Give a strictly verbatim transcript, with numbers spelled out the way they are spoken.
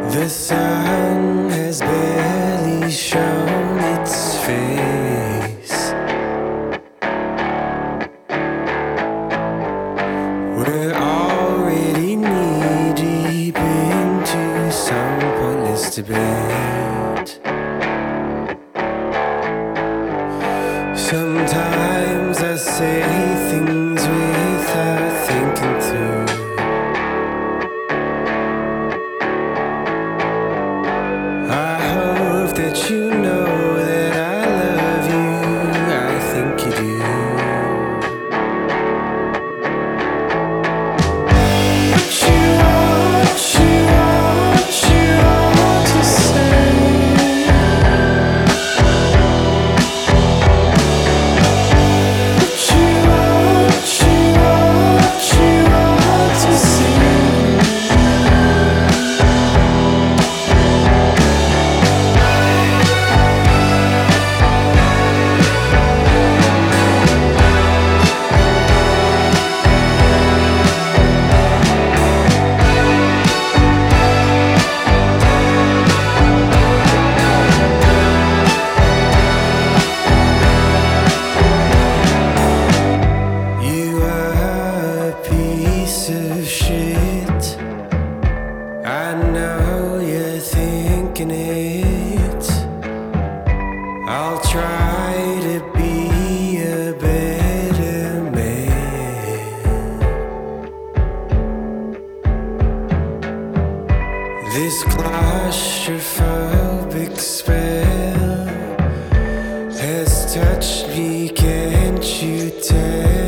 The sun has barely shown its face. We're already knee deep into some pointless debate. Sometimes I say things without thinking through. That you know that I love you, I think you do. But you want, you want, you want to say. But you want, you want, you want to see. I know you're thinking it. I'll try to be a better man. This claustrophobic spell has touched me, can't you tell?